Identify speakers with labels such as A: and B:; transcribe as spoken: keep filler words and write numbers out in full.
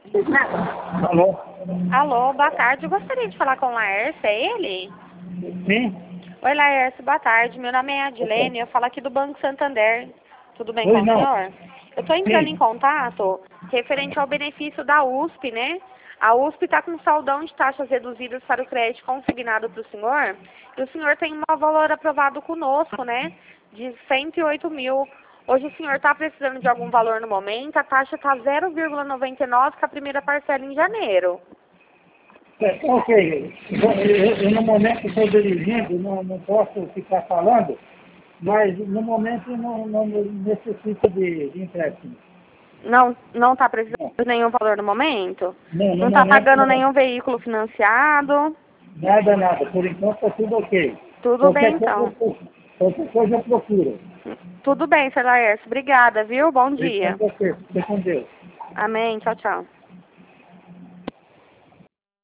A: Alô?
B: Alô, boa tarde. Eu gostaria de falar com o Laércio, é ele?
A: Sim?
B: Oi, Laércio, boa tarde. Meu nome é Adilene, eu falo aqui do Banco Santander. Tudo bem
A: Oi,
B: com o
A: não.
B: senhor? Eu estou entrando em
A: Sim.
B: contato referente ao benefício da U S P, né? A U S P está com saldão de taxas reduzidas para o crédito consignado para o senhor. E o senhor tem um valor aprovado conosco, né? De cento e oito mil. Hoje o senhor está precisando de algum valor no momento, a taxa está zero vírgula noventa e nove com a primeira parcela em janeiro.
A: É, ok. Eu, eu, eu, no momento estou dirigindo, não, não posso ficar falando, mas no momento eu não, não necessito de, de empréstimo.
B: Não, não está precisando
A: Não.
B: de nenhum valor no momento?
A: Não, no
B: Não está
A: momento
B: pagando
A: não.
B: nenhum veículo financiado?
A: Nada, nada. Por enquanto está tudo ok.
B: Tudo bem,
A: Qualquer coisa eu,
B: então.
A: pro- qualquer coisa eu procuro.
B: Tudo bem, senhor Laércio. Obrigada, viu? Bom
A: Obrigado
B: dia.
A: a você. Fique com Deus.
B: Amém. Tchau, tchau.